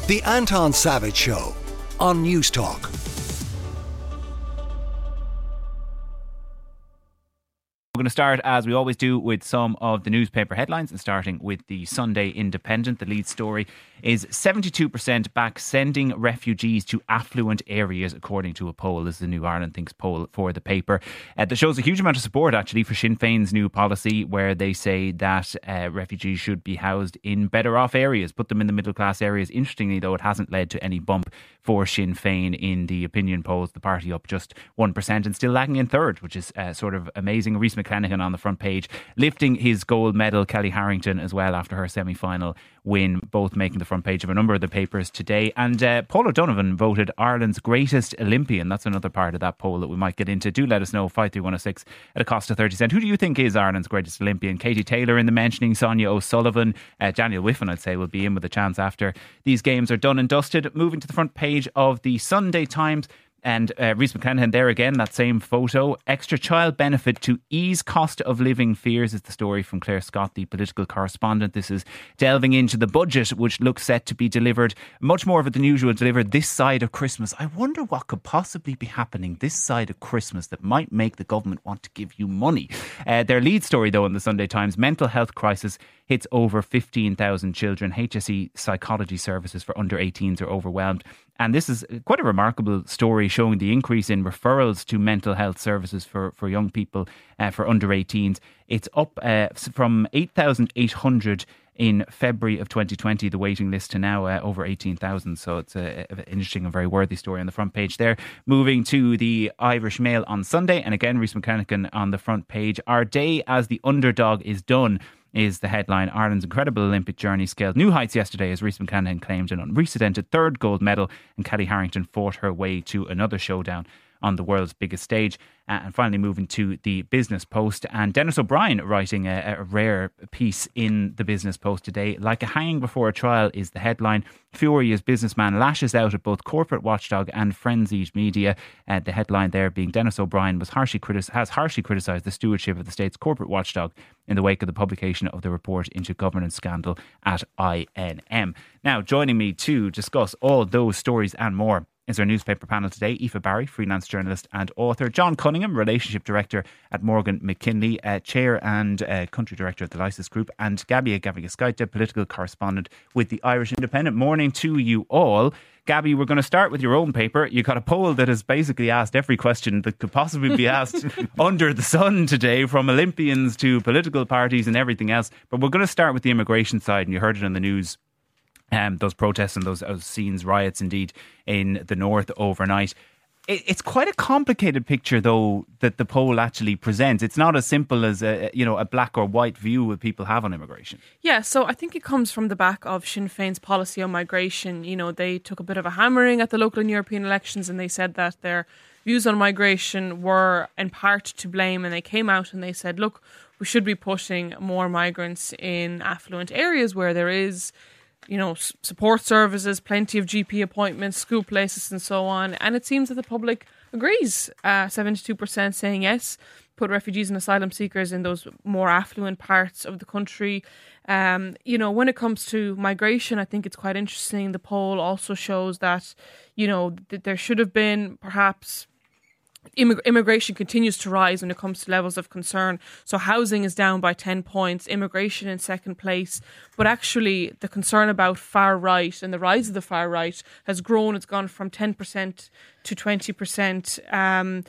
The Anton Savage Show on News Talk. We're going to start, as we always do, with some of the newspaper headlines, and starting with the Sunday Independent. The lead story is 72% back sending refugees to affluent areas, according to a poll. This is the New Ireland Thinks poll for the paper. That shows a huge amount of support, actually, for Sinn Féin's new policy, where they say that refugees should be housed in better off areas, put them in the middle class areas. Interestingly, though, it hasn't led to any bump for Sinn Féin in the opinion polls. The party up just 1% and still lagging in third, which is sort of amazing. Rhys McClenaghan on the front page, lifting his gold medal. Kelly Harrington as well after her semi-final win, both making the front page of a number of the papers today. And Paul O'Donovan voted Ireland's greatest Olympian. That's another part of that poll that we might get into. Do let us know, 53106 at a cost of 30 cents. Who do you think is Ireland's greatest Olympian? Katie Taylor in the mentioning, Sonia O'Sullivan, Daniel Whiffen, I'd say, will be in with a chance after these games are done and dusted. Moving to the front page of the Sunday Times. And Rhys McClenaghan there again, that same photo. Extra child benefit to ease cost of living fears is the story from Claire Scott, the political correspondent. This is delving into the budget, which looks set to be delivered, much more of it than usual, delivered this side of Christmas. I wonder what could possibly be happening this side of Christmas that might make the government want to give you money. Their lead story, though, in the Sunday Times, mental health crisis hits over 15,000 children. HSE psychology services for under 18s are overwhelmed. And this is quite a remarkable story showing the increase in referrals to mental health services for young people for under 18s. It's up from 8,800 in February of 2020, the waiting list, to now over 18,000. So it's an interesting and very worthy story on the front page there. Moving to the Irish Mail on Sunday, and again, Rhys McClenaghan on the front page. Our day as the underdog is done is the headline. Ireland's incredible Olympic journey scaled new heights yesterday as Rhys McClenaghan claimed an unprecedented third gold medal, and Kelly Harrington fought her way to another showdown on the world's biggest stage. And finally moving to the Business Post, and Dennis O'Brien writing a rare piece in the Business Post today. Like a hanging before a trial is the headline. Furious businessman lashes out at both corporate watchdog and frenzied media. The headline there being Dennis O'Brien has harshly criticised the stewardship of the state's corporate watchdog in the wake of the publication of the report into governance scandal at INM. Now, joining me to discuss all those stories and more is our newspaper panel today. Aoife Barry, freelance journalist and author. John Cunningham, relationship director at Morgan McKinley, chair and country director of the Lysis Group, and Gabby Gavigaskaita, political correspondent with the Irish Independent. Morning to you all. Gabby, we're going to start with your own paper. You got a poll that has basically asked every question that could possibly be asked under the sun today, from Olympians to political parties and everything else. But we're going to start with the immigration side, and you heard it on the news. Those protests and those scenes, riots indeed, in the north overnight. It's quite a complicated picture, though, that the poll actually presents. It's not as simple as a black or white view that people have on immigration. Yeah, so I think it comes from the back of Sinn Féin's policy on migration. You know, they took a bit of a hammering at the local and European elections, and they said that their views on migration were in part to blame. And they came out and they said, look, we should be putting more migrants in affluent areas where there is, you know, support services, plenty of GP appointments, school places and so on. And it seems that the public agrees. 72% saying yes, put refugees and asylum seekers in those more affluent parts of the country. You know, when it comes to migration, I think it's quite interesting. The poll also shows that, you know, that there should have been perhaps immigration continues to rise when it comes to levels of concern. So housing is down by 10 points, immigration in second place. But actually the concern about far right and the rise of the far right has grown. It's gone from 10% to 20%.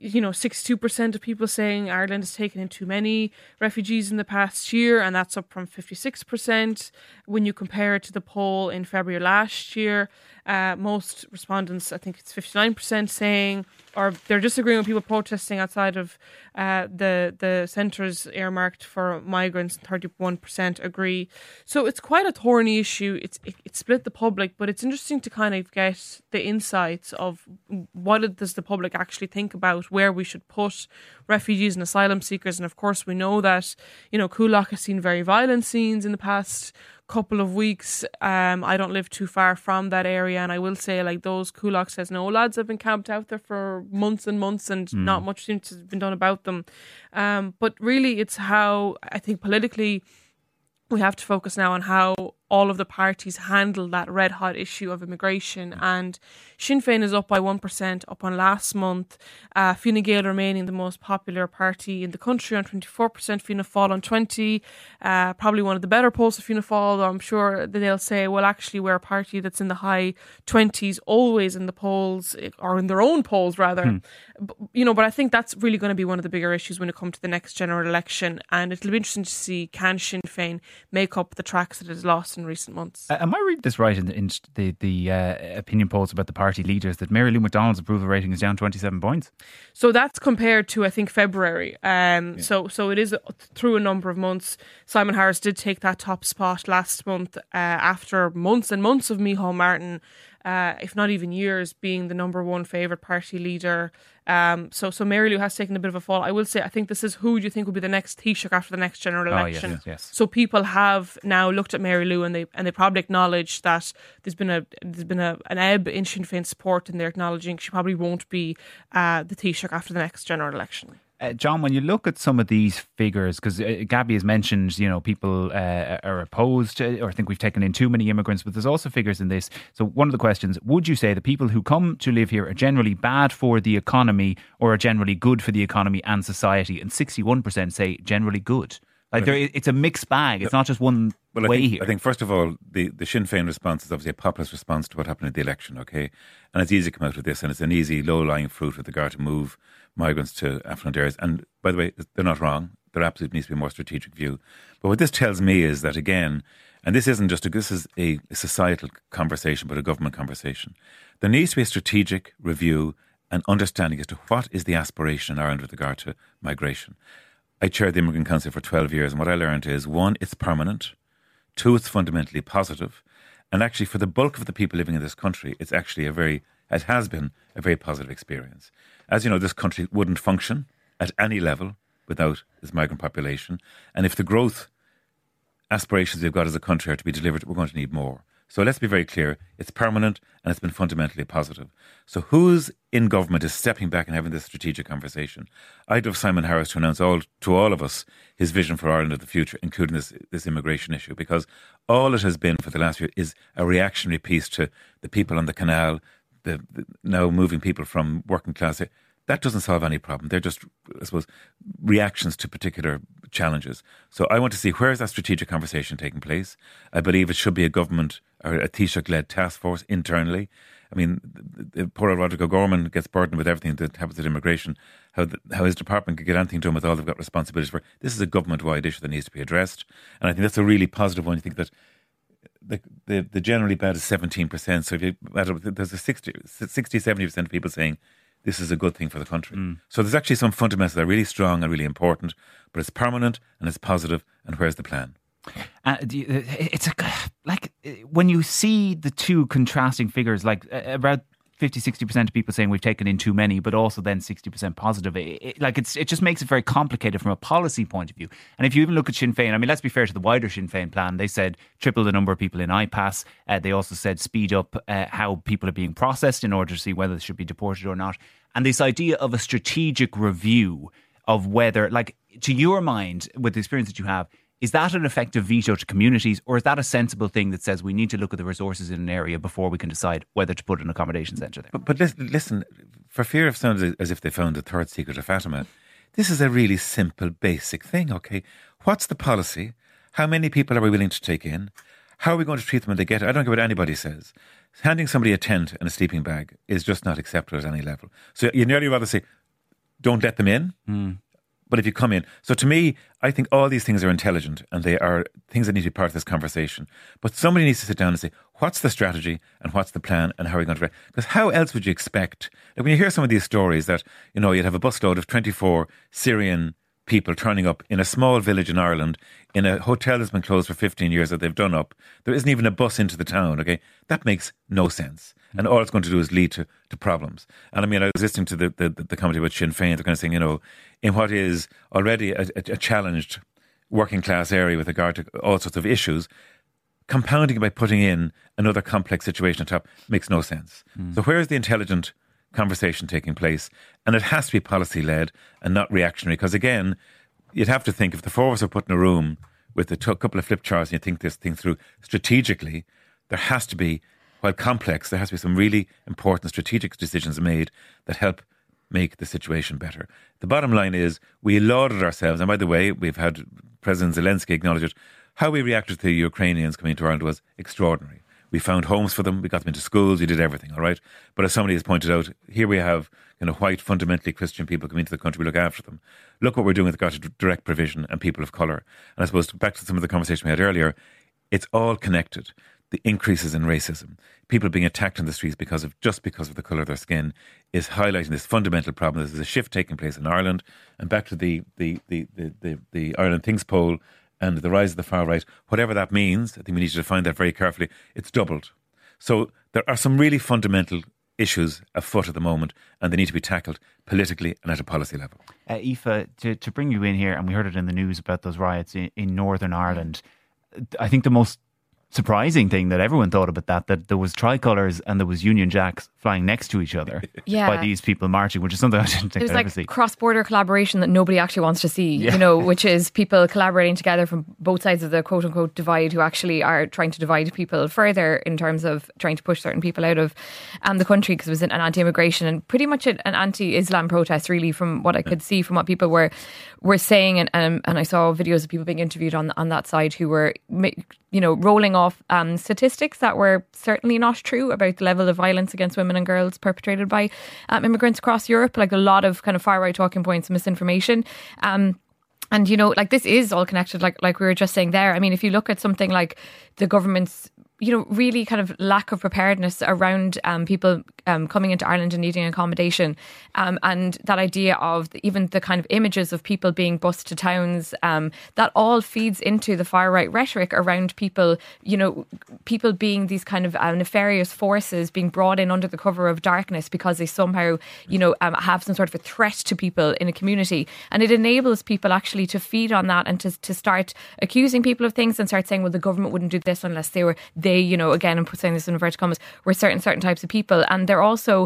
62% of people saying Ireland has taken in too many refugees in the past year, and that's up from 56% when you compare it to the poll in February last year. Most respondents, I think it's 59%, saying, or they're disagreeing with people protesting outside of the centres earmarked for migrants. 31% agree. So it's quite a thorny issue. It split the public, but it's interesting to kind of get the insights of what does the public actually think about where we should put refugees and asylum seekers. And of course, we know that, you know, Coolock has seen very violent scenes in the past couple of weeks. I don't live too far from that area, and I will say, like, those Coolock says no lads have been camped out there for months and months, and not much seems to have been done about them. But really, it's how I think politically we have to focus now on how all of the parties handle that red hot issue of immigration. And Sinn Féin is up by 1% up on last month. Fine Gael remaining the most popular party in the country on 24%, Fianna Fáil on 20%. Probably one of the better polls of Fianna Fáil. I'm sure that they'll say, well, actually we're a party that's in the high 20s, always in the polls, or in their own polls rather. But I think that's really going to be one of the bigger issues when it comes to the next general election. And it'll be interesting to see, can Sinn Féin make up the tracks that it has lost in recent months? Am I reading this right in the opinion polls about the party leaders, that Mary Lou McDonald's approval rating is down 27 points? So that's compared to, I think, February. So it is through a number of months. Simon Harris did take that top spot last month after months and months of Micheál Martin, if not even years, being the number one favourite party leader. So Mary Lou has taken a bit of a fall. I will say, I think this is who do you think will be the next Taoiseach after the next general election. Yes. So people have now looked at Mary Lou and they probably acknowledge that there's been an ebb in Sinn Féin support, and they're acknowledging she probably won't be the Taoiseach after the next general election. John, when you look at some of these figures, because Gabby has mentioned, people are opposed, or I think we've taken in too many immigrants, but there's also figures in this. So one of the questions, would you say the people who come to live here are generally bad for the economy or are generally good for the economy and society? And 61% say generally good. It's a mixed bag. It's not just one way here. I think, first of all, the Sinn Féin response is obviously a populist response to what happened at the election, okay? And it's easy to come out with this, and it's an easy, low-lying fruit with regard to move migrants to affluent areas. And by the way, they're not wrong. There absolutely needs to be a more strategic view. But what this tells me is that, again, and this isn't just this is a societal conversation, but a government conversation. There needs to be a strategic review and understanding as to what is the aspiration in Ireland with regard to migration. I chaired the Immigrant Council for 12 years, and what I learned is, 1, it's permanent. 2, it's fundamentally positive. And actually, for the bulk of the people living in this country, it has been a very positive experience. As you know, this country wouldn't function at any level without this migrant population. And if the growth aspirations we've got as a country are to be delivered, we're going to need more. So let's be very clear. It's permanent and it's been fundamentally positive. So who's in government is stepping back and having this strategic conversation. I'd love Simon Harris to announce to all of us his vision for Ireland of the future, including this immigration issue, because all it has been for the last year is a reactionary piece to the people on the canal, the now moving people from working class. That doesn't solve any problem. They're just, I suppose, reactions to particular challenges. So I want to see, where is that strategic conversation taking place? I believe it should be a government or a Taoiseach-led task force internally. I mean, poor old Roderick O'Gorman gets burdened with everything that happens with immigration, how his department could get anything done with all they've got responsibilities for. This is a government-wide issue that needs to be addressed. And I think that's a really positive one. You think that the generally bad is 17%. So if you there's a 60-70% of people saying this is a good thing for the country. So there's actually some fundamentals that are really strong and really important, but it's permanent and it's positive. And where's the plan? It's like when you see the two contrasting figures, like about 50-60% of people saying we've taken in too many, but also then 60% positive. It just makes it very complicated from a policy point of view. And if you even look at Sinn Féin, I mean, let's be fair to the wider Sinn Féin plan. They said triple the number of people in IPAS. They also said speed up how people are being processed in order to see whether they should be deported or not. And this idea of a strategic review of whether, like, to your mind, with the experience that you have, is that an effective veto to communities, or is that a sensible thing that says we need to look at the resources in an area before we can decide whether to put an accommodation centre there? But listen, for fear of sounding as if they found the third secret of Fatima, this is a really simple, basic thing, okay? What's the policy? How many people are we willing to take in? How are we going to treat them when they get it? I don't care what anybody says. Handing somebody a tent and a sleeping bag is just not acceptable at any level. So you'd nearly rather say, don't let them in. But if you come in, so to me, I think all these things are intelligent and they are things that need to be part of this conversation. But somebody needs to sit down and say, what's the strategy and what's the plan and how are we going to... Because how else would you expect... Like when you hear some of these stories that, you'd have a busload of 24 Syrian people turning up in a small village in Ireland in a hotel that's been closed for 15 years that they've done up. There isn't even a bus into the town, okay? That makes no sense. And all it's going to do is lead to problems. And I mean, I was listening to the commentary about Sinn Féin. They're kind of saying, in what is already a challenged working class area with regard to all sorts of issues, compounding it by putting in another complex situation on top makes no sense. So where is the intelligent conversation taking place? And it has to be policy-led and not reactionary. Because again, you'd have to think if the four of us are put in a room with a couple of flip charts and you think this thing through strategically, there has to be, while complex, there has to be some really important strategic decisions made that help make the situation better. The bottom line is we lauded ourselves, and by the way, we've had President Zelensky acknowledge it. How we reacted to the Ukrainians coming to Ireland was extraordinary. We found homes for them, we got them into schools, we did everything, all right? But as somebody has pointed out, here we have white, fundamentally Christian people coming into the country, we look after them. Look what we're doing with regard to direct provision and people of colour. And I suppose, back to some of the conversation we had earlier, it's all connected. The increases in racism, people being attacked in the streets because of the colour of their skin, is highlighting this fundamental problem. There's a shift taking place in Ireland, and back to the Ireland Thinks poll and the rise of the far right, whatever that means, I think we need to define that very carefully. It's doubled. So there are some really fundamental issues afoot at the moment, and they need to be tackled politically and at a policy level. Aoife, to bring you in here, and we heard it in the news about those riots in Northern Ireland, I think the most surprising thing that everyone thought about that there was tricolours and there was Union Jacks flying next to each other by these people marching, which is something I didn't think I'd ever see. It was like cross-border collaboration that nobody actually wants to see, which is people collaborating together from both sides of the quote-unquote divide, who actually are trying to divide people further in terms of trying to push certain people out of the country, because it was an anti-immigration and pretty much an anti-Islam protest, really, from what I could see, from what people were saying. And I saw videos of people being interviewed on that side who were rolling off statistics that were certainly not true about the level of violence against women and girls perpetrated by immigrants across Europe, like a lot of kind of far right talking points, misinformation. And this is all connected, like we were just saying there. I mean, if you look at something like the government's really kind of lack of preparedness around people coming into Ireland and needing accommodation, and that idea of even the kind of images of people being bused to towns, that all feeds into the far right rhetoric around people, people being these kind of nefarious forces being brought in under the cover of darkness because they somehow, have some sort of a threat to people in a community. And it enables people actually to feed on that and to start accusing people of things and start saying, well, the government wouldn't do this unless they, again, I'm saying this in inverted commas, were certain types of people. And they're also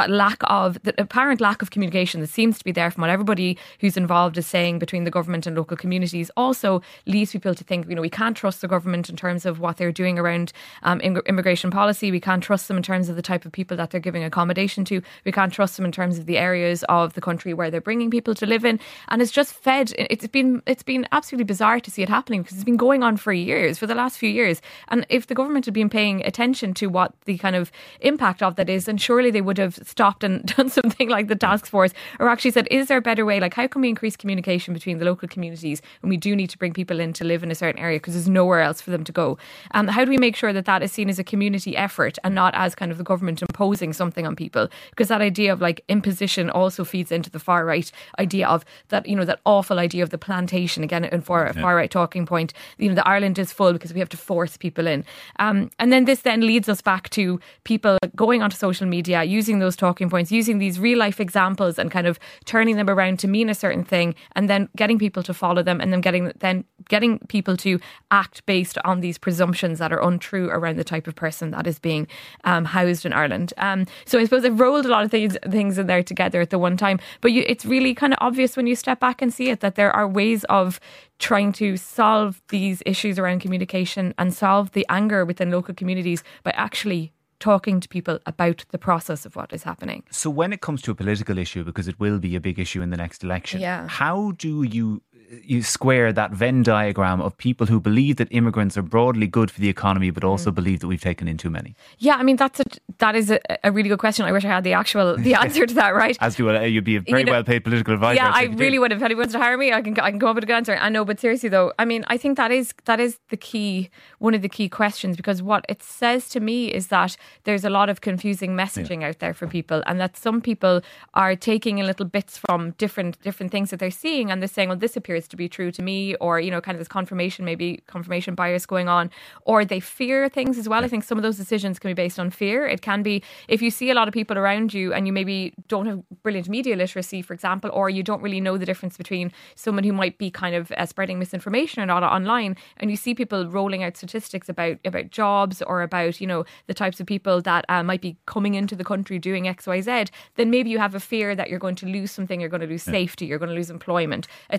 the apparent lack of communication that seems to be there from what everybody who's involved is saying between the government and local communities also leads people to think, we can't trust the government in terms of what they're doing around immigration policy. We can't trust them in terms of the type of people that they're giving accommodation to. We can't trust them in terms of the areas of the country where they're bringing people to live in. And it's just fed. It's been absolutely bizarre to see it happening, because it's been going on for the last few years. And if the government had been paying attention to what the kind of impact of that is, then surely they would have stopped and done something like the task force, or actually said, is there a better way? Like, how can we increase communication between the local communities when we do need to bring people in to live in a certain area because there's nowhere else for them to go? How do we make sure that is seen as a community effort and not as kind of the government imposing something on people? Because that idea of like imposition also feeds into the far right idea of that, that awful idea of the plantation, again, in far right talking point, that Ireland is full because we have to force people in. And then this then leads us back to people going onto social media, using those talking points, using these real life examples and kind of turning them around to mean a certain thing, and then getting people to follow them, and then getting people to act based on these presumptions that are untrue around the type of person that is being housed in Ireland. So I suppose I've rolled a lot of things in there together at the one time, but it's really kind of obvious when you step back and see it that there are ways of trying to solve these issues around communication and solve the anger within local communities by actually talking to people about the process of what is happening. So when it comes to a political issue, because it will be a big issue in the next election, how do you square that Venn diagram of people who believe that immigrants are broadly good for the economy but also believe that we've taken in too many? Yeah, I mean, that is a really good question. I wish I had the answer to that, right? As do you'd be a very well paid political advisor. Yeah, I really would. If anyone wants to hire me, I can come up with a good answer. I know, but seriously though, I mean, I think that is the key, one of the key questions, because what it says to me is that there's a lot of confusing messaging out there for people, and that some people are taking in little bits from different things that they're seeing, and they're saying, well, this appears to be true to me, or kind of this confirmation bias going on, or they fear things as well. I think some of those decisions can be based on fear. It can be if you see a lot of people around you and you maybe don't have brilliant media literacy, for example, or you don't really know the difference between someone who might be kind of spreading misinformation or not online, and you see people rolling out statistics about jobs or about the types of people that might be coming into the country doing XYZ, then maybe you have a fear that you're going to lose something, you're going to lose safety, you're going to lose employment, etc. So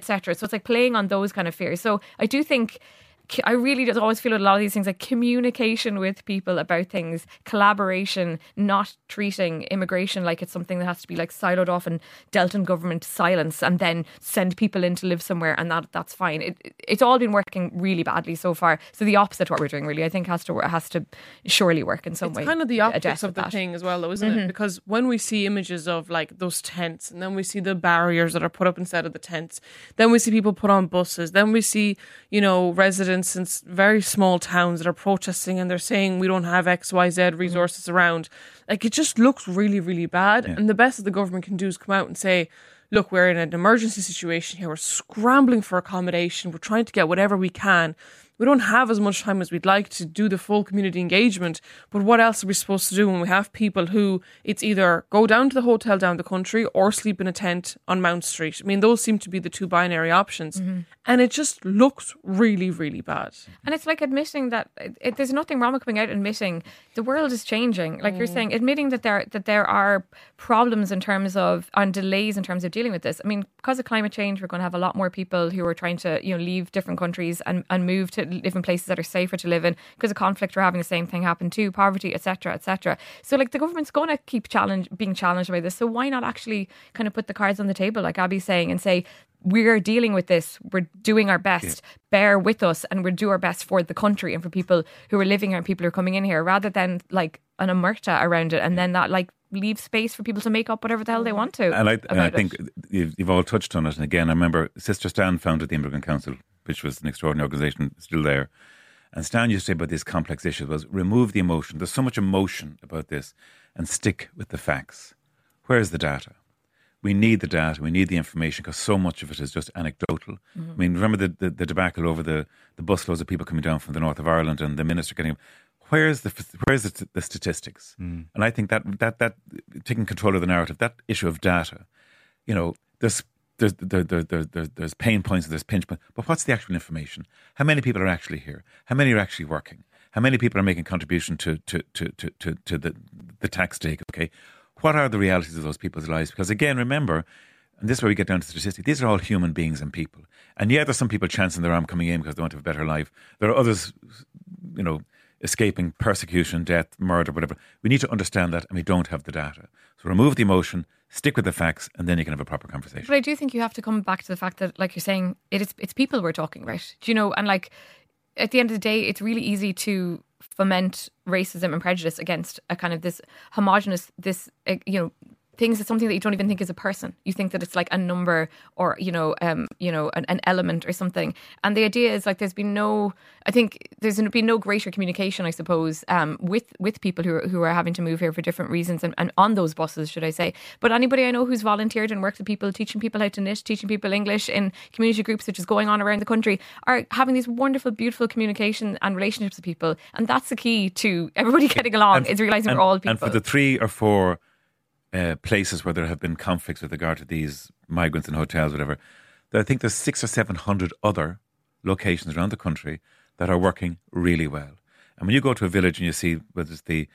it's like playing on those kind of fears. So I do think, I really just always feel with a lot of these things, like communication with people about things, collaboration, not treating immigration like it's something that has to be like siloed off and dealt in government silence and then send people in to live somewhere, and that's fine. It's all been working really badly so far. So the opposite of what we're doing really, I think, has to surely work in some way. It's kind of the optics of the thing as well, though, isn't it? Because when we see images of like those tents, and then we see the barriers that are put up instead of the tents, then we see people put on buses, then we see, you know, residents in very small towns that are protesting and they're saying we don't have XYZ resources around. Like, it just looks really, really bad. Yeah. And the best that the government can do is come out and say, look, we're in an emergency situation here. We're scrambling for accommodation. We're trying to get whatever we can. We don't have as much time as we'd like to do the full community engagement. But what else are we supposed to do when we have people who it's either go down to the hotel down the country or sleep in a tent on Mount Street? I mean, those seem to be the two binary options. And it just looks really, really bad. And it's like admitting that there's nothing wrong with coming out and admitting the world is changing. Like you're saying, admitting that there are problems in terms of, and delays in terms of dealing with this. I mean, because of climate change, we're going to have a lot more people who are trying to, you know, leave different countries and move to live in places that are safer to live in. Because of conflict, we're having the same thing happen too, poverty, etc., etc. So like the government's going to keep being challenged by this. So why not actually kind of put the cards on the table, like Abby's saying, and say, we're dealing with this, we're doing our best, bear with us, and we'll do our best for the country and for people who are living here and people who are coming in here, rather than like an omerta around it and then that like leave space for people to make up whatever the hell they want to. And I think you've all touched on it. And again, I remember Sister Stan founded the Immigrant Council, which was an extraordinary organisation, still there. And Stan used to say about these complex issues was remove the emotion. There's so much emotion about this and stick with the facts. Where's the data? We need the data, we need the information, because so much of it is just anecdotal. I mean, remember the debacle over the busloads of people coming down from the north of Ireland and the minister getting... Where's the statistics? And I think that taking control of the narrative, that issue of data, you know, there's pain points and there's pinch points, but what's the actual information? How many people are actually here? How many are actually working? How many people are making contribution to the tax stake? Okay, what are the realities of those people's lives? Because again, remember, and this is where we get down to statistics, these are all human beings and people. And yeah, there's some people chancing their arm coming in because they want to have a better life. There are others, you know, escaping persecution, death, murder, whatever. We need to understand that, and we don't have the data. So remove the emotion, stick with the facts, and then you can have a proper conversation. But I do think you have to come back to the fact that, like you're saying, it's people we're talking about. Do you know? And like at the end of the day, it's really easy to foment racism and prejudice against a kind of this homogenous, this things that's something that you don't even think is a person. You think that it's like a number or, an element or something. And the idea is like there's been no greater communication, I suppose, with people who are having to move here for different reasons and on those buses, should I say. But anybody I know who's volunteered and worked with people, teaching people how to knit, teaching people English in community groups, which is going on around the country, are having these wonderful, beautiful communication and relationships with people. And that's the key to everybody getting along, is realising we're all people. And for the 3 or 4 places where there have been conflicts with regard to these migrants in hotels, whatever, I think there's 600 or 700 other locations around the country that are working really well. And when you go to a village and you see whether it's the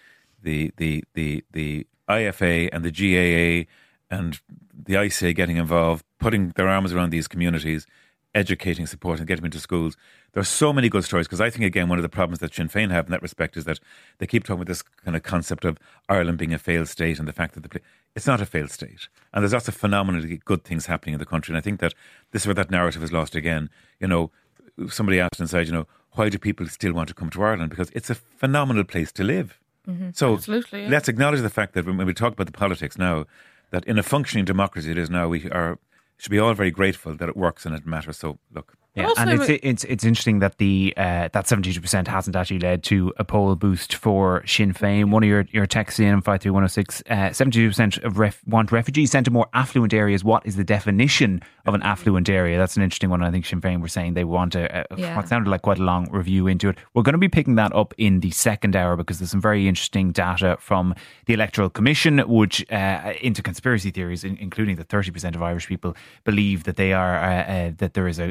IFA and the GAA and the ICA getting involved, putting their arms around these communities, educating, supporting, getting them into schools. There's so many good stories, because I think, again, one of the problems that Sinn Féin have in that respect is that they keep talking about this kind of concept of Ireland being a failed state and the fact that it's not a failed state. And there's lots of phenomenally good things happening in the country. And I think that this is where that narrative is lost again. You know, somebody asked inside, why do people still want to come to Ireland? Because it's a phenomenal place to live. So absolutely, yeah. Let's acknowledge the fact that when we talk about the politics now, that in a functioning democracy it is now, we should be all very grateful that it works and it matters. So look. Yeah, and it's interesting that that 72% hasn't actually led to a poll boost for Sinn Féin. One of your texts in 53106, 72% want refugees sent to more affluent areas. What is the definition of an affluent area? That's an interesting one. I think Sinn Féin were saying they want what sounded like quite a long review into it. We're going to be picking that up in the second hour, because there's some very interesting data from the Electoral Commission, which into conspiracy theories, including that 30% of Irish people believe that they are that there is a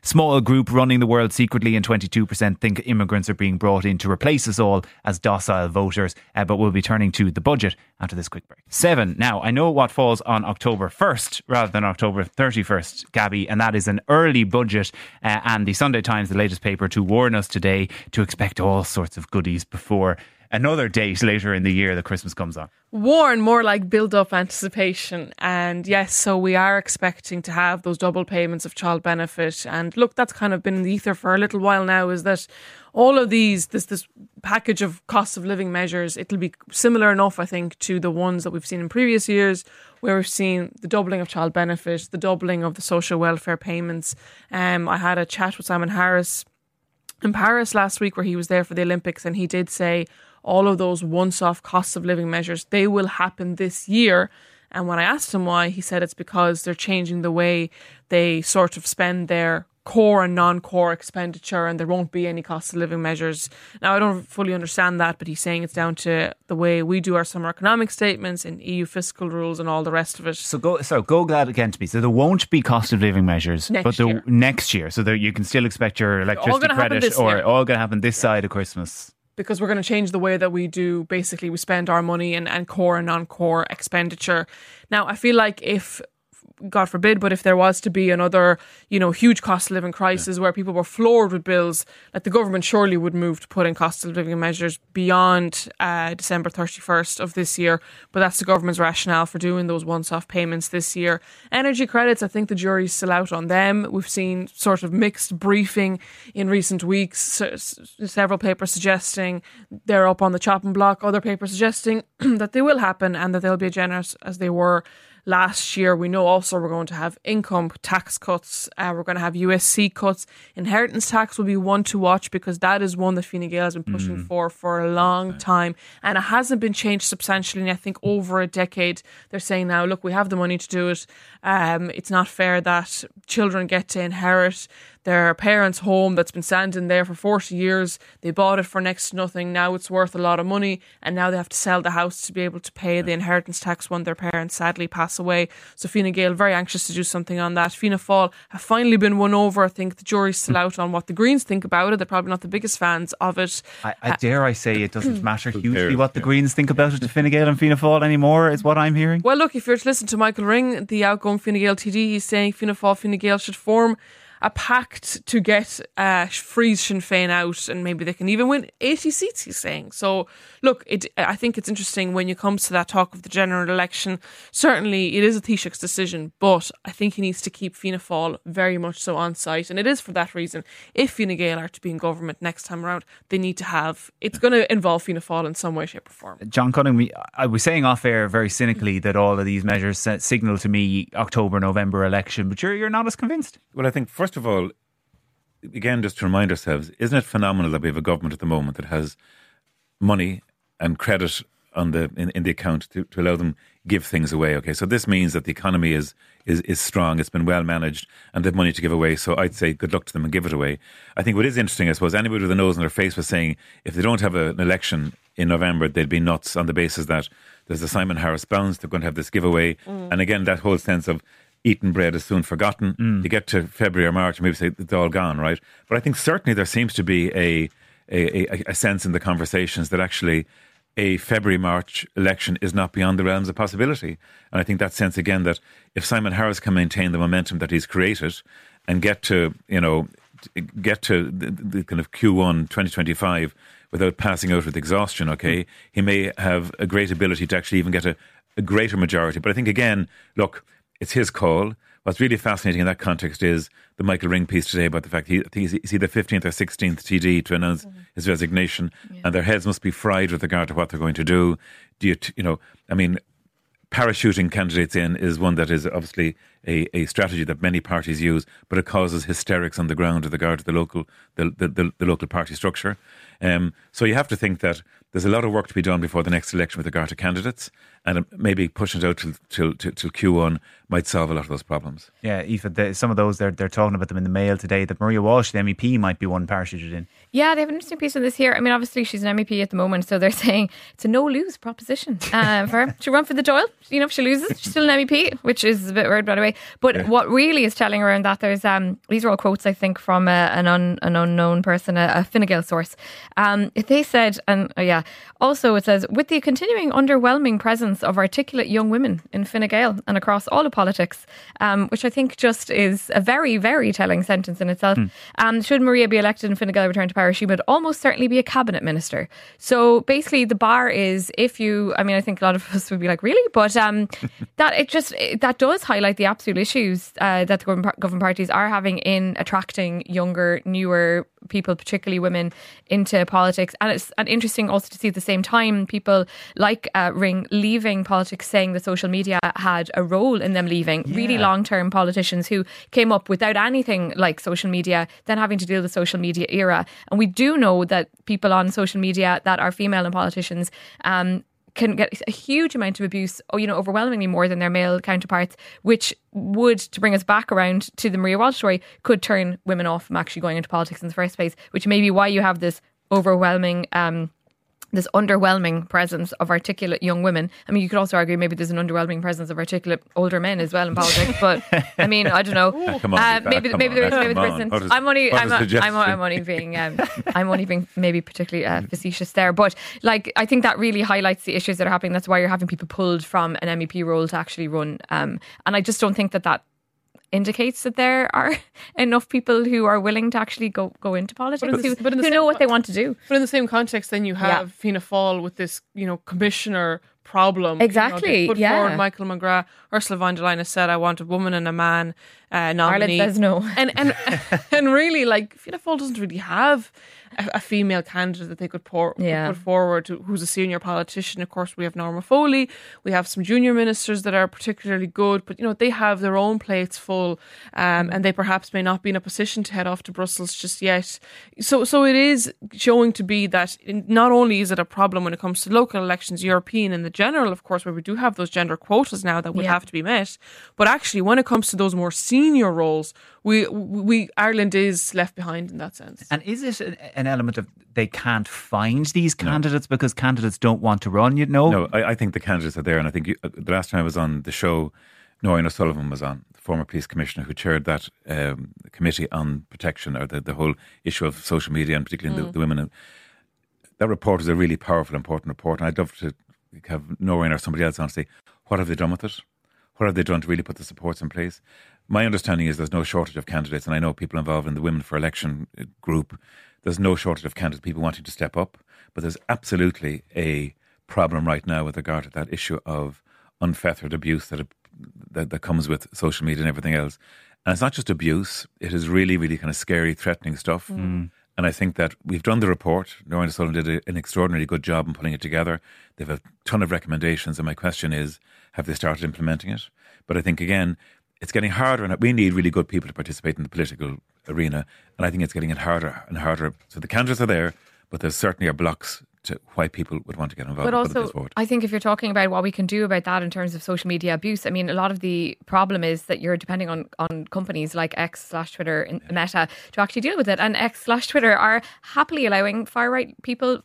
small group running the world secretly, and 22% think immigrants are being brought in to replace us all as docile voters. But we'll be turning to the budget after this quick break. 7. Now, I know what falls on October 1st rather than October 31st, Gabby, and that is an early budget. And the Sunday Times, the latest paper, to warn us today to expect all sorts of goodies before another date later in the year that Christmas comes on. Warn, more like build-up anticipation. And yes, so we are expecting to have those double payments of child benefit. And look, that's kind of been in the ether for a little while now, is that all of these, this package of cost of living measures, it'll be similar enough, I think, to the ones that we've seen in previous years, where we've seen the doubling of child benefit, the doubling of the social welfare payments. I had a chat with Simon Harris in Paris last week, where he was there for the Olympics, and he did say all of those once-off cost of living measures, they will happen this year. And when I asked him why, he said it's because they're changing the way they sort of spend their core and non-core expenditure, and there won't be any cost of living measures. Now, I don't fully understand that, but he's saying it's down to the way we do our summer economic statements and EU fiscal rules and all the rest of it. So go that again to me. So there won't be cost of living measures next year. So you can still expect your electricity credit, or all going to happen this side of Christmas. Because we're going to change the way that we do, basically, we spend our money and core and non-core expenditure. Now, I feel like if, God forbid, but if there was to be another, huge cost of living crisis where people were floored with bills, like the government surely would move to put in cost of living measures beyond December 31st of this year. But that's the government's rationale for doing those once-off payments this year. Energy credits, I think the jury's still out on them. We've seen sort of mixed briefing in recent weeks. Several papers suggesting they're up on the chopping block. Other papers suggesting that they will happen and that they'll be as generous as they were last year. We know also we're going to have income tax cuts. We're going to have USC cuts. Inheritance tax will be one to watch, because that is one that Fine Gael has been pushing for a long time. And it hasn't been changed substantially in, I think, over a decade. They're saying now, look, we have the money to do it. It's not fair that children get to inherit their parents' home that's been standing there for 40 years. They bought it for next to nothing. Now it's worth a lot of money, and now they have to sell the house to be able to pay the inheritance tax when their parents sadly pass away. So Fine Gael very anxious to do something on that. Fianna Fáil have finally been won over. I think the jury's still out on what the Greens think about it. They're probably not the biggest fans of it. I dare I say it doesn't matter hugely what the Greens think about it to Fine Gael and Fianna Fáil anymore, is what I'm hearing. Well, look, if you're to listen to Michael Ring, the outgoing Fine Gael TD, he's saying Fianna Fáil, Fine Gael should form a pact to get freeze Sinn Féin out, and maybe they can even win 80 seats, he's saying. So look, I think it's interesting when it comes to that talk of the general election. Certainly it is a Taoiseach's decision, but I think he needs to keep Fianna Fáil very much so on site, and it is for that reason. If Fine Gael are to be in government next time around, they need to have, it's going to involve Fianna Fáil in some way, shape or form. John Cunningham, I was saying off air very cynically that all of these measures signal to me October, November election, but you're not as convinced. Well, I think first of all, again, just to remind ourselves, isn't it phenomenal that we have a government at the moment that has money and credit on in the account to allow them give things away? Okay, so this means that the economy is strong, it's been well managed, and they have money to give away. So I'd say good luck to them and give it away. I think what is interesting, I suppose, anybody with a nose in their face was saying if they don't have an election in November, they'd be nuts on the basis that there's the Simon Harris bounce, they're going to have this giveaway, and again that whole sense of eaten bread is soon forgotten. You get to February or March and maybe say it's all gone, right? But I think certainly there seems to be a sense in the conversations that actually a February-March election is not beyond the realms of possibility. And I think that sense again that if Simon Harris can maintain the momentum that he's created and get to the kind of Q1 2025 without passing out with exhaustion, okay, he may have a great ability to actually even get a greater majority. But I think again, look, it's his call. What's really fascinating in that context is the Michael Ring piece today about the fact he's the 15th or 16th TD to announce his resignation, and their heads must be fried with regard to what they're going to do. Parachuting candidates in is one that is obviously a strategy that many parties use, but it causes hysterics on the ground with regard to the local party structure. So you have to think that there's a lot of work to be done before the next election with regard to candidates, and maybe pushing it out till Q1 might solve a lot of those problems. Yeah, Aoife, some of those, they're talking about them in the Mail today, that Maria Walsh, the MEP, might be one parachuted in. Yeah, they have an interesting piece on this here. I mean, obviously she's an MEP at the moment, so they're saying it's a no-lose proposition for her. She'll run for the Dáil. If she loses, she's still an MEP, which is a bit weird, by the way. But what really is telling around that, there's these are all quotes I think from an unknown person, a Fine Gael source. They said, also it says, with the continuing underwhelming presence of articulate young women in Fine Gael and across all of politics, which I think just is a very, very telling sentence in itself. Should Maria be elected and Fine Gael return to power, she would almost certainly be a cabinet minister. So basically the bar is, if you, I mean, I think a lot of us would be like, really? But that does highlight the absolute issues that the government parties are having in attracting younger, newer people, particularly women, into politics. And it's interesting also to see at the same time people like Ring leaving politics, saying that social media had a role in them leaving. Really long-term politicians who came up without anything like social media, then having to deal with the social media era. And we do know that people on social media that are female and politicians can get a huge amount of abuse, overwhelmingly more than their male counterparts, which would, to bring us back around to the Maria Walsh story, could turn women off from actually going into politics in the first place, which may be why you have this overwhelming this underwhelming presence of articulate young women. I mean, you could also argue maybe there's an underwhelming presence of articulate older men as well in politics. But I mean, I don't know. Maybe there is. I'm only being maybe particularly facetious there. But like, I think that really highlights the issues that are happening. That's why you're having people pulled from an MEP role to actually run. And I just don't think that indicates that there are enough people who are willing to actually go into politics, who know what they want to do. But in the same context, then you have Fianna Fáil with this, commissioner problem. Exactly. They put forward Michael McGrath. Ursula von der Leyen has said, I want a woman and a man nominee. Ireland says no. And really, like, Fianna Fáil doesn't really have a female candidate that they could put forward who's a senior politician. Of course, we have Norma Foley. We have some junior ministers that are particularly good, but they have their own plates full, and they perhaps may not be in a position to head off to Brussels just yet. So it is showing to be that not only is it a problem when it comes to local elections, European in the general, of course, where we do have those gender quotas now that would have to be met, but actually when it comes to those more senior roles, we Ireland is left behind in that sense. And is it an element of they can't find these candidates because candidates don't want to run? No, I think the candidates are there, and I think the last time I was on the show, Noreen O'Sullivan was on, the former police commissioner who chaired that committee on protection, or the whole issue of social media, and particularly the women. That report is a really powerful, important report, and I'd love to have Noreen or somebody else on to say, what have they done with it? What have they done to really put the supports in place? My understanding is there's no shortage of candidates, and I know people involved in the Women for Election group, there's no shortage of candidates, people wanting to step up, but there's absolutely a problem right now with regard to that issue of unfettered abuse that comes with social media and everything else. And it's not just abuse, it is really, really kind of scary, threatening stuff. And I think that we've done the report. Noreen O'Sullivan did an extraordinarily good job in putting it together. They have a ton of recommendations, and my question is, have they started implementing it? But I think, again, it's getting harder, and we need really good people to participate in the political arena, and I think it's getting harder and harder. So the candidates are there, but there certainly are blocks to why people would want to get involved. But also, I think if you're talking about what we can do about that in terms of social media abuse, I mean, a lot of the problem is that you're depending on companies like X/Twitter and Meta to actually deal with it. And X/Twitter are happily allowing far right people,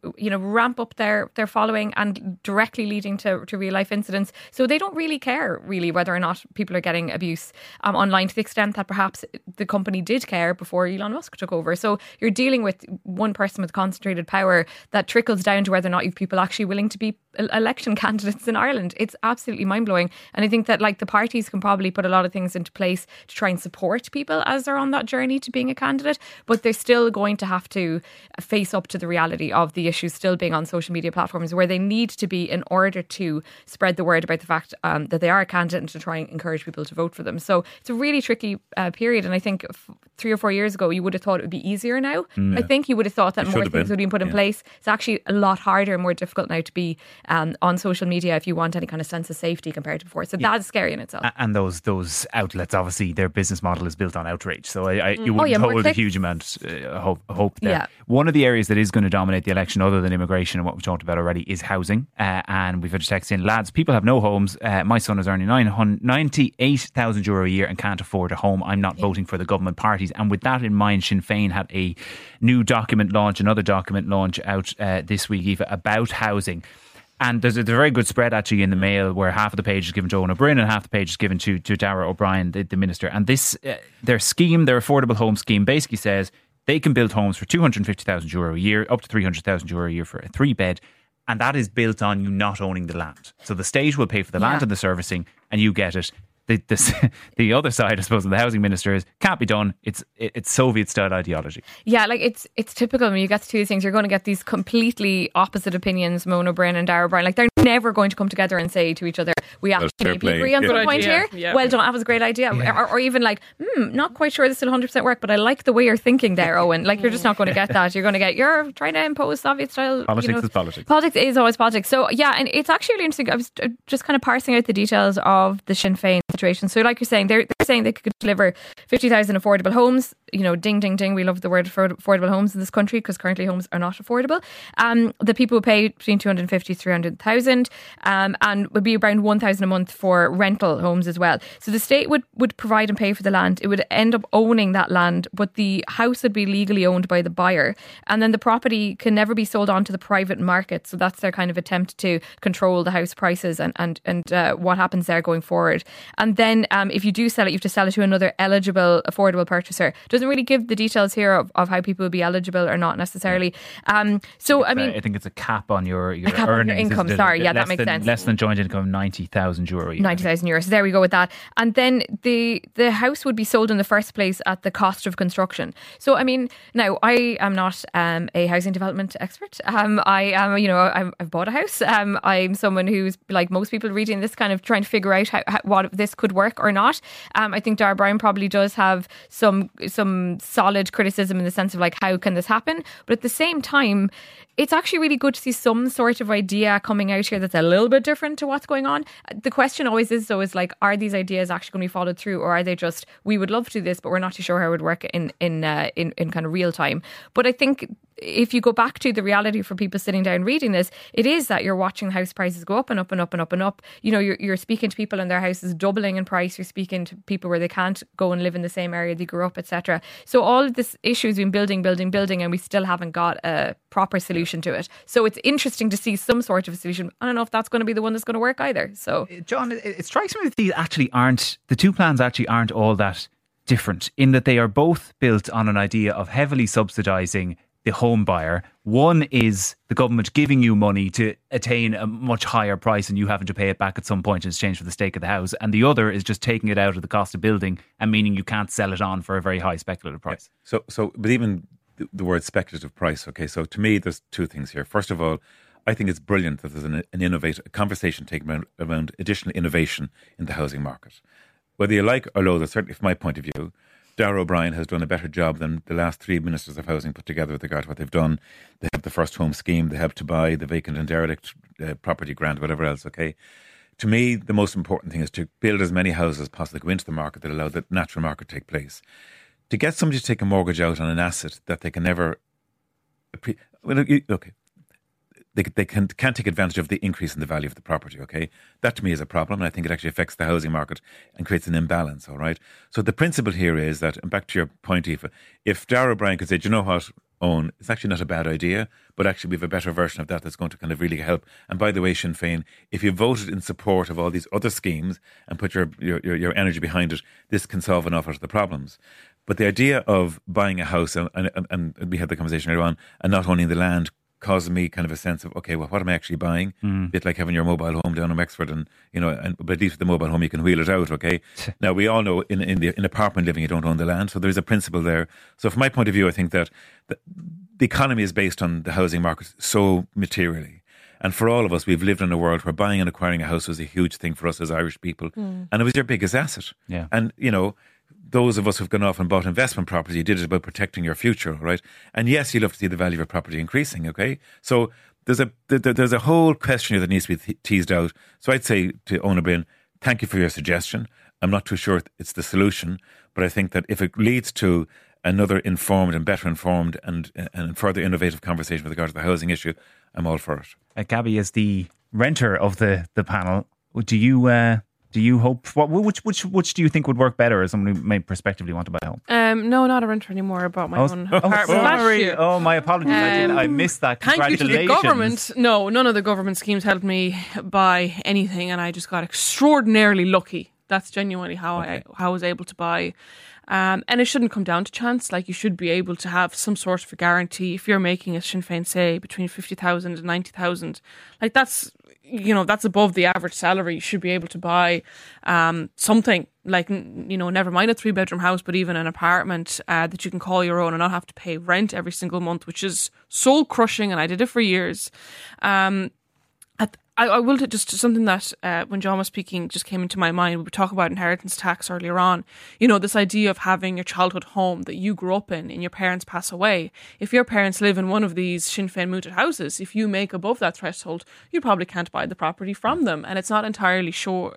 ramp up their following and directly leading to real life incidents. So they don't really care really whether or not people are getting abuse online, to the extent that perhaps the company did care before Elon Musk took over. So you're dealing with one person with concentrated power that trickles down to whether or not you have people actually willing to be election candidates in Ireland. It's absolutely mind-blowing. And I think that the parties can probably put a lot of things into place to try and support people as they're on that journey to being a candidate, but they're still going to have to face up to the reality of the issues still being on social media platforms where they need to be in order to spread the word about the fact that they are a candidate and to try and encourage people to vote for them. So it's a really tricky period, and I think 3 or 4 years ago you would have thought it would be easier now. I think you would have thought that more things would have been put in place. It's actually a lot harder and more difficult now to be on social media if you want any kind of sense of safety compared to before. So that's scary in itself. And those outlets, obviously, their business model is built on outrage. So you wouldn't hold a huge amount of hope there. Yeah. One of the areas that is going to dominate the election, other than immigration and what we've talked about already, is housing. And we've had a text in, lads, people have no homes. My son is earning €98,000 a year and can't afford a home. I'm not voting for the government parties. And with that in mind, Sinn Féin had a new document launch, another document launch out this week, Eva, about housing. And there's a very good spread actually in the Mail where half of the page is given to Owen O'Brien and half the page is given to Darragh O'Brien, the minister. And this, their scheme, their affordable home scheme, basically says they can build homes for €250,000 a year, up to €300,000 a year for a 3-bed. And that is built on you not owning the land. So the state will pay for the land and the servicing and you get it. The other side, I suppose, of the housing minister is can't be done. It's Soviet style ideology. Yeah, like it's typical when you get to these things. You're going to get these completely opposite opinions. Owen O'Brien and Darragh O'Brien, like they're never going to come together and say to each other, "We actually agree on some point here." Yeah. Well done, that was a great idea. Yeah. Or even like, not quite sure this will 100% work, but I like the way you're thinking there, Owen. Like you're just not going to get that. You're trying to impose Soviet style. Politics is politics. Politics is always politics. So yeah, and it's actually really interesting. I was just kind of parsing out the details of the Sinn Féin situation. So like you're saying, they're saying they could deliver 50,000 affordable homes. You know, ding, ding, ding. We love the word affordable homes in this country because currently homes are not affordable. The people will pay between 250 to 300,000 and would be around 1,000 a month for rental homes as well. So the state would provide and pay for the land. It would end up owning that land, but the house would be legally owned by the buyer. And then the property can never be sold on to the private market. So that's their kind of attempt to control the house prices and what happens there going forward. And then if you do sell it, you have to sell it to another eligible, affordable purchaser. Doesn't really give the details here of how people will be eligible or not necessarily. So I mean, I think it's a cap on your earnings, on your income. Sorry, yeah, that makes sense. Less than joint income, €90,000. 90,000 euros. So there we go with that. And then the house would be sold in the first place at the cost of construction. So I mean, now I am not a housing development expert. I am, I've bought a house. I'm someone who's like most people reading this, kind of trying to figure out how what this could work or not. I think Darragh O'Brien probably does have some solid criticism in the sense of like, how can this happen? But at the same time, it's actually really good to see some sort of idea coming out here that's a little bit different to what's going on. The question always is though, is like, are these ideas actually going to be followed through, or are they just, we would love to do this, but we're not too sure how it would work in kind of real time? But I think if you go back to the reality for people sitting down reading this, it is that you're watching house prices go up and up and up and up and up. You know, you're speaking to people and their houses doubling in price. You're speaking to people where they can't go and live in the same area they grew up, etc. So all of this issue has been building, and we still haven't got a proper solution to it. So it's interesting to see some sort of a solution. I don't know if that's going to be the one that's going to work either. So, John, it strikes me that the two plans actually aren't all that different in that they are both built on an idea of heavily subsidising the home buyer. One is the government giving you money to attain a much higher price and you having to pay it back at some point in exchange for the stake of the house. And the other is just taking it out of the cost of building and meaning you can't sell it on for a very high speculative price. Yeah. So, but even the word speculative price, okay, so to me, there's two things here. First of all, I think it's brilliant that there's a conversation taken around additional innovation in the housing market. Whether you like or loathe it, certainly from my point of view, Darragh O'Brien has done a better job than the last three ministers of housing put together with regard to what they've done. They have the first home scheme, they help to buy the vacant and derelict property grant, whatever else, okay? To me, the most important thing is to build as many houses as possible, go into the market that allow the natural market to take place. To get somebody to take a mortgage out on an asset that they can never... They can't take advantage of the increase in the value of the property, okay? That to me is a problem, and I think it actually affects the housing market and creates an imbalance, all right? So the principle here is that, and back to your point, Aoife, if Darragh O'Brien could say, do you know what, Owen, it's actually not a bad idea, but actually we have a better version of that that's going to kind of really help. And by the way, Sinn Féin, if you voted in support of all these other schemes and put your energy behind it, this can solve an awful lot of the problems. But the idea of buying a house, and we had the conversation earlier on, and not owning the land, causing me kind of a sense of, okay, well, what am I actually buying? A bit like having your mobile home down in Wexford, but at least with the mobile home you can wheel it out, okay? Now, we all know in apartment living you don't own the land, so there's a principle there. So from my point of view, I think that the economy is based on the housing market so materially. And for all of us, we've lived in a world where buying and acquiring a house was a huge thing for us as Irish people. And it was your biggest asset. Yeah. And, those of us who've gone off and bought investment property did it about protecting your future, right? And yes, you love to see the value of your property increasing, okay? So there's a whole question here that needs to be teased out. So I'd say to Owen O'Brien, thank you for your suggestion. I'm not too sure it's the solution, but I think that if it leads to another informed and better informed and further innovative conversation with regard to the housing issue, I'm all for it. Gabby, as the renter of the panel, do you Do you hope? Which do you think would work better as someone who may prospectively want to buy a home? No, not a renter anymore. I bought my own apartment last year. Oh, my apologies. I missed that. Thank you to the Congratulations. government. No, none of the government schemes helped me buy anything, and I just got extraordinarily lucky. That's genuinely how I was able to buy. And it shouldn't come down to chance. Like, you should be able to have some sort of a guarantee. If you're making, as Sinn Féin say, between 50,000 and 90,000, like that's above the average salary. You should be able to buy something like, never mind a 3-bedroom house, but even an apartment that you can call your own and not have to pay rent every single month, which is soul crushing. And I did it for years. I will just something that when John was speaking just came into my mind. We were talking about inheritance tax earlier on. This idea of having your childhood home that you grew up in and your parents pass away. If your parents live in one of these Sinn Féin mooted houses, if you make above that threshold, you probably can't buy the property from them. And I'm not entirely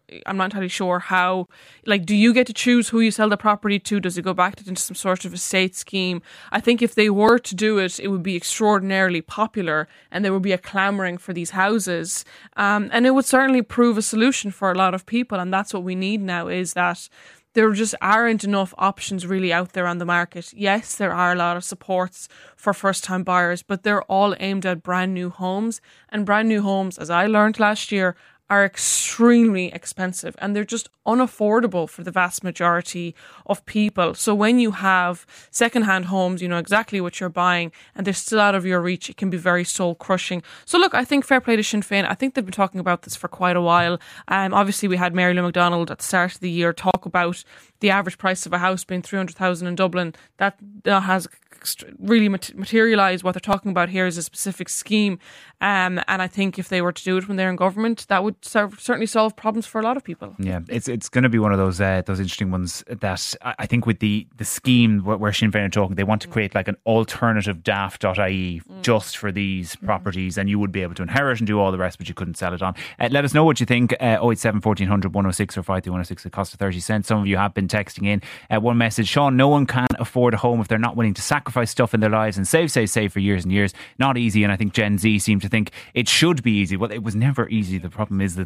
sure how, like, do you get to choose who you sell the property to? Does it go back into some sort of estate scheme? I think if they were to do it, it would be extraordinarily popular and there would be a clamouring for these houses. And it would certainly prove a solution for a lot of people. And that's what we need now, is that there just aren't enough options really out there on the market. Yes, there are a lot of supports for first-time buyers, but they're all aimed at brand new homes. And brand new homes, as I learned last year, are extremely expensive and they're just unaffordable for the vast majority of people. So when you have second-hand homes, you know exactly what you're buying and they're still out of your reach, it can be very soul-crushing. So look, I think fair play to Sinn Féin. I think they've been talking about this for quite a while. Obviously, we had Mary Lou McDonald at the start of the year talk about the average price of a house being 300,000 in Dublin. That has really materialised. What they're talking about here is a specific scheme. And I think if they were to do it when they're in government, that would certainly solve problems for a lot of people. Yeah, it's going to be one of those interesting ones that I think with the scheme where Sinn Féin are talking, they want to create like an alternative daft.ie just for these properties, and you would be able to inherit and do all the rest, but you couldn't sell it on. Let us know what you think. 087 1400 106 or 53106. It costs 30 cents. Some of you have been texting in. One message: Sean, no one can afford a home if they're not willing to sacrifice stuff in their lives and save for years and years. Not easy, and I think Gen Z seem to think it should be easy. Well, it was never easy. The problem is that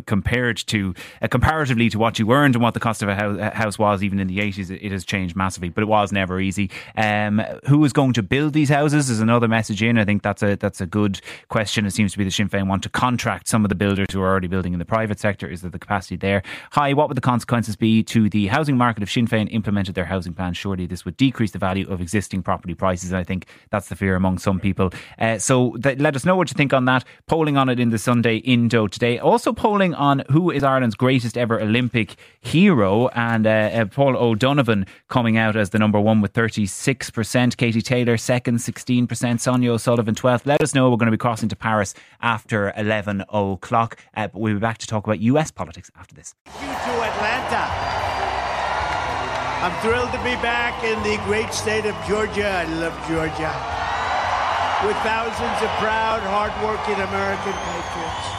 comparatively to what you earned and what the cost of a house was even in the 80s, it has changed massively, but it was never easy. Who is going to build these houses is another message in. I think that's a good question. It seems to be that Sinn Féin want to contract some of the builders who are already building in the private sector. Is there the capacity there? Hi, what would the consequences be to the housing market if Sinn Féin implemented their housing plan? Surely this would decrease the value of existing property prices. And I think that's the fear among some people. Let us know what you think on that. Polling on it in the Sunday Indo today. Also polling on who is Ireland's greatest ever Olympic hero, and Paul O'Donovan coming out as the number one with 36%, Katie Taylor second, 16%, Sonia O'Sullivan 12th. Let us know. We're going to be crossing to Paris after 11 o'clock, but we'll be back to talk about US politics after this. Thank you to Atlanta. I'm thrilled to be back in the great state of Georgia. I love Georgia. With thousands of proud, hard-working American patriots.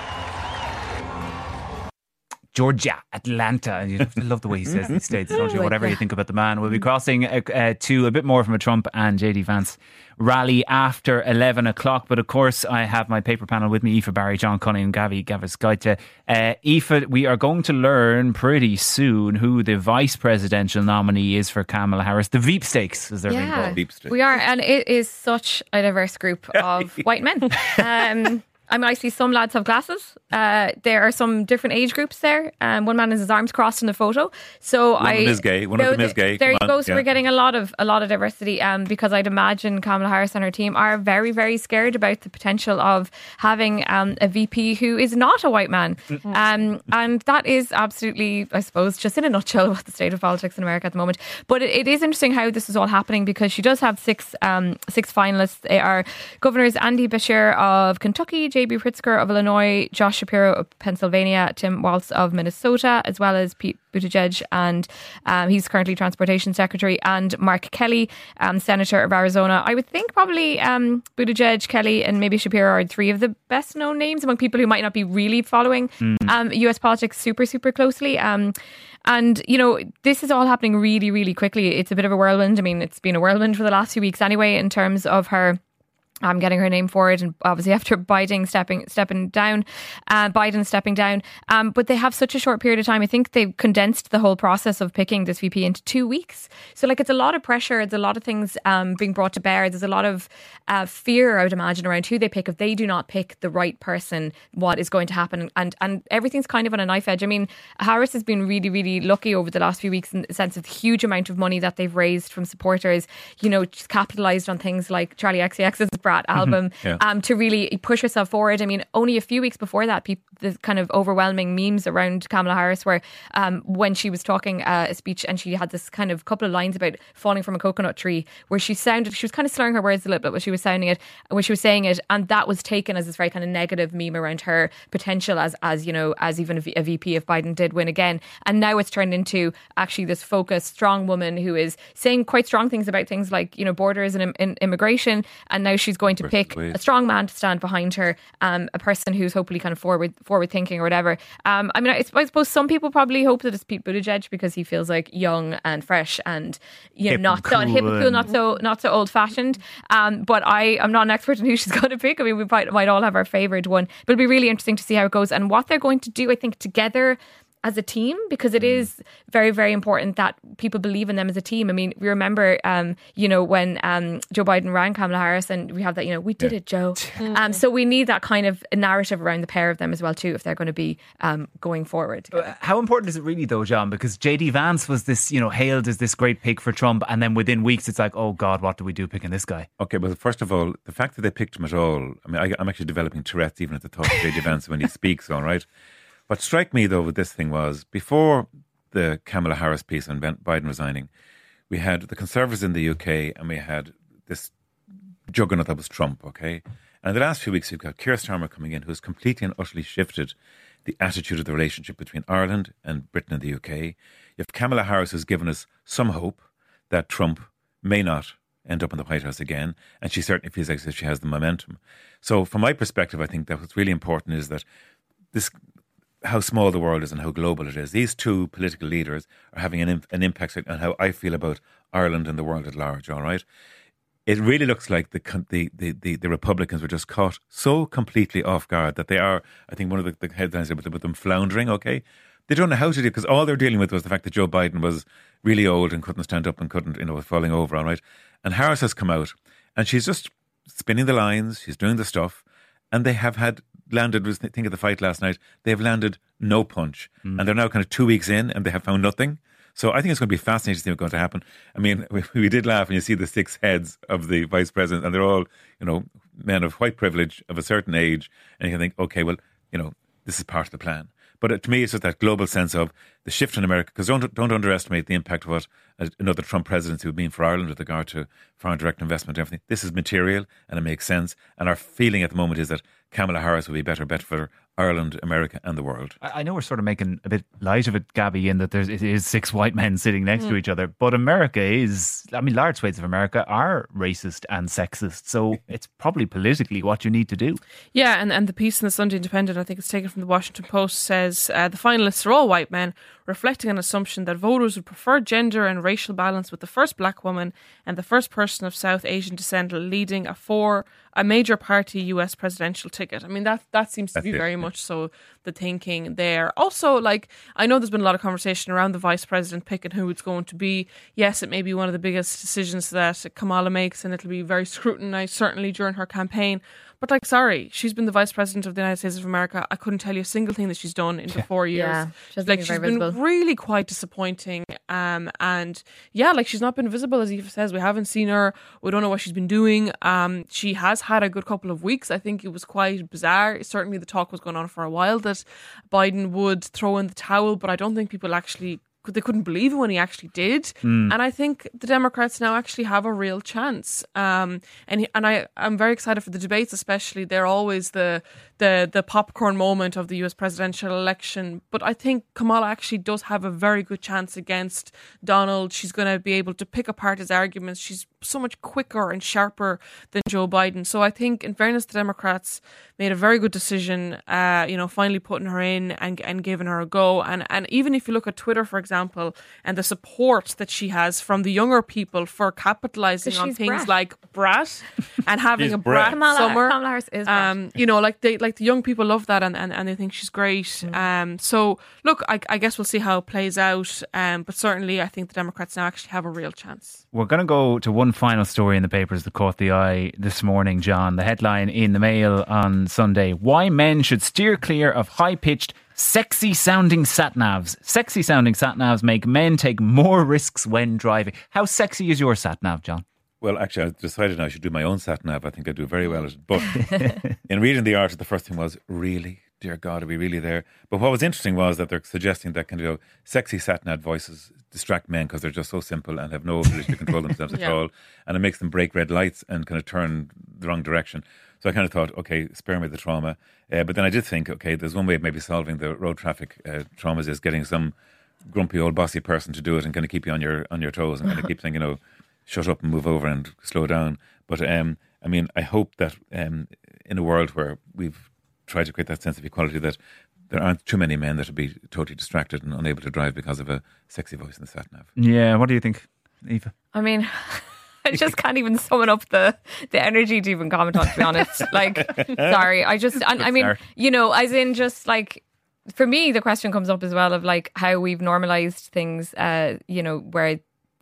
Georgia, Atlanta. You love the way he says these states, don't you? Whatever you think about the man. We'll be crossing to a bit more from a Trump and JD Vance rally after 11 o'clock. But of course, I have my paper panel with me, Aoife Barry, John Cunningham, Gavi Skyte. Aoife, we are going to learn pretty soon who the vice presidential nominee is for Kamala Harris. The Veep Stakes, as they're being called. We are, and it is such a diverse group of white men. I see some lads have glasses. There are some different age groups there. One man has his arms crossed in the photo. So one of them is gay. There you go. So we're getting a lot of diversity. Because I'd imagine Kamala Harris and her team are very, very scared about the potential of having a VP who is not a white man. And that is absolutely, I suppose, just in a nutshell what the state of politics in America at the moment. But it is interesting how this is all happening, because she does have six finalists. They are Governors Andy Beshear of Kentucky, J.B. Pritzker of Illinois, Josh Shapiro of Pennsylvania, Tim Walz of Minnesota, as well as Pete Buttigieg, and he's currently Transportation Secretary, and Mark Kelly, Senator of Arizona. I would think probably Buttigieg, Kelly and maybe Shapiro are three of the best known names among people who might not be really following US politics super, super closely. And, you know, this is all happening really, really quickly. It's a bit of a whirlwind. I mean, it's been a whirlwind for the last few weeks anyway, in terms of her getting her name forward, and obviously after Biden stepping down. But they have such a short period of time. I think they've condensed the whole process of picking this VP into 2 weeks. So it's a lot of pressure. There's a lot of things being brought to bear. There's a lot of fear, I would imagine, around who they pick. If they do not pick the right person, what is going to happen? And everything's kind of on a knife edge. I mean, Harris has been really, really lucky over the last few weeks in the sense of the huge amount of money that they've raised from supporters. She's capitalised on things like Charlie XCX's Brat album to really push herself forward. I mean, only a few weeks before that, the kind of overwhelming memes around Kamala Harris were when she was talking a speech, and she had this kind of couple of lines about falling from a coconut tree, where she was kind of slurring her words a little bit when she was saying it, and that was taken as this very kind of negative meme around her potential as even a VP if Biden did win again. And now it's turned into actually this focused, strong woman who is saying quite strong things about things like borders and immigration, and now she's going to pick a strong man to stand behind her, a person who's hopefully kind of forward thinking or whatever. I suppose some people probably hope that it's Pete Buttigieg because he feels like young and fresh and not so hip and cool, not so old fashioned. But I'm not an expert in who she's going to pick. I mean, we might all have our favourite one, but it'll be really interesting to see how it goes and what they're going to do, I think, together as a team, because it is very, very important that people believe in them as a team. I mean, we remember, when Joe Biden ran Kamala Harris, and we have that, we did it, Joe. So we need that kind of narrative around the pair of them as well, too, if they're going to be going forward. How important is it really, though, John? Because JD Vance was this, hailed as this great pick for Trump, and then within weeks, it's like, oh God, what do we do picking this guy? Okay, well, first of all, the fact that they picked him at all, I mean, I'm actually developing Tourette's even at the thought of JD Vance when he speaks, all right? What struck me, though, with this thing was, before the Kamala Harris piece on Biden resigning, we had the Conservatives in the UK, and we had this juggernaut that was Trump, okay? And in the last few weeks, we've got Keir Starmer coming in, who has completely and utterly shifted the attitude of the relationship between Ireland and Britain and the UK. You have Kamala Harris, who's given us some hope that Trump may not end up in the White House again, and she certainly feels like she has the momentum. So from my perspective, I think that what's really important is that how small the world is and how global it is. These two political leaders are having an impact on how I feel about Ireland and the world at large, all right? It really looks like the Republicans were just caught so completely off guard that they are, I think one of the headlines with them floundering, okay? They don't know how to do it because all they're dealing with was the fact that Joe Biden was really old and couldn't stand up and couldn't, was falling over, all right? And Harris has come out and she's just spinning the lines, she's doing the stuff, and they have landed, was think of the fight last night, they've landed no punch. And they're now kind of 2 weeks in and they have found nothing. So I think it's going to be fascinating to see what's going to happen. I mean, we did laugh when you see the 6 heads of the vice president, and they're all, men of white privilege of a certain age. And you can think, okay, well, this is part of the plan. But to me, it's just that global sense of the shift in America, because don't underestimate the impact of what another Trump presidency would mean for Ireland with regard to foreign direct investment and everything. This is material and it makes sense. And our feeling at the moment is that Kamala Harris will be a better bet for Ireland, America and the world. I know we're sort of making a bit light of it, Gabby, in that it is 6 white men sitting next to each other. But America large swathes of America are racist and sexist. So it's probably politically what you need to do. Yeah, and the piece in the Sunday Independent, I think it's taken from the Washington Post, says the finalists are all white men, reflecting an assumption that voters would prefer gender and racial balance, with the first black woman and the first person of South Asian descent leading a major party US presidential ticket. I mean, that seems to be very much so the thinking there. Also, I know there's been a lot of conversation around the vice president pick and who it's going to be. Yes, it may be one of the biggest decisions that Kamala makes, and it'll be very scrutinised, certainly during her campaign. But she's been the vice president of the United States of America. I couldn't tell you a single thing that she's done in the 4 years. Yeah, she's been really quite disappointing. She's not been visible, as Eva says. We haven't seen her. We don't know what she's been doing. She has had a good couple of weeks. I think it was quite bizarre. Certainly the talk was going on for a while that Biden would throw in the towel, but I don't think people they couldn't believe it when he actually did. And I think the Democrats now actually have a real chance. I'm very excited for the debates, especially. They're always the popcorn moment of the US presidential election. But I think Kamala actually does have a very good chance against Donald. She's going to be able to pick apart his arguments. She's so much quicker and sharper than Joe Biden. So I think, in fairness, the Democrats made a very good decision, finally putting her in and giving her a go. And even if you look at Twitter, for example, example, and the support that she has from the younger people for capitalising on she's things brat. like Brat and having She's a brat. Brat summer. Kamala Harris is brat. You know, like the young people love that and they think she's great. So look, I guess we'll see how it plays out. But certainly, I think the Democrats now actually have a real chance. We're going to go to one final story in the papers that caught the eye this morning, John. The headline in the Mail on Sunday: why men should steer clear of high-pitched, sexy-sounding sat-navs. Sexy-sounding sat-navs make men take more risks when driving. How sexy is your sat-nav, John? Well, actually, I decided I should do my own sat-nav. I think I do very well at it. But in reading the article, the first thing was, really? Dear God, are we really there? But what was interesting was that they're suggesting that kind of sexy sat-nav voices distract men because they're just so simple and have no ability to control themselves at all. And it makes them break red lights and kind of turn the wrong direction. So I kind of thought, okay, spare me the trauma. But then I did think, okay, there's one way of maybe solving the road traffic traumas is getting some grumpy old bossy person to do it and kind of keep you on your toes and kind of keep saying, shut up and move over and slow down. But I mean, I hope that in a world where we've tried to create that sense of equality, that there aren't too many men that would be totally distracted and unable to drive because of a sexy voice in the sat-nav. Yeah, what do you think, Eva? I mean, I just can't even summon up the energy to even comment on, to be honest. Like, sorry, I mean, as in just like, for me, the question comes up as well of like how we've normalised things, where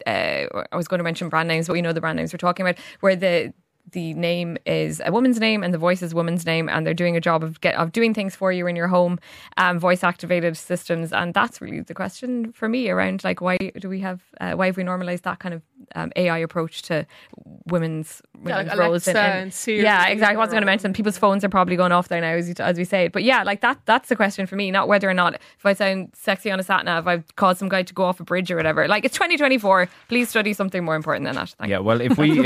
I was going to mention brand names, but the brand names we're talking about, where the name is a woman's name and the voice is a woman's name, and they're doing a job of doing things for you in your home, voice activated systems. And that's really the question for me around like, why have we normalized that kind of AI approach to women's like roles? Alexa and Siri. Yeah, exactly. I wasn't going to mention people's phones are probably going off there now as we say it. But yeah, like that's the question for me, not whether or not if I sound sexy on a sat nav, I've caused some guy to go off a bridge or whatever. Like, it's 2024. Please study something more important than that. Thank you. Well, if we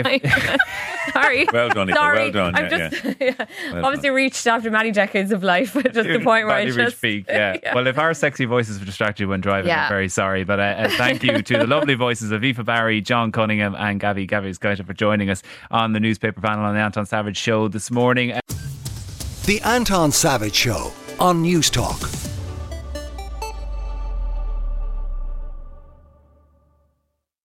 sorry. Well done, Eva. Sorry. Well done. I've just obviously reached after many decades of life, just the point where I just peak, yeah. Well, if our sexy voices distract you when driving, I'm very sorry. But thank you to the lovely voices of Aoife Barry, John Cunningham and Gavi Scotia for joining us on the newspaper panel on the Anton Savage Show this morning. The Anton Savage Show on News Talk.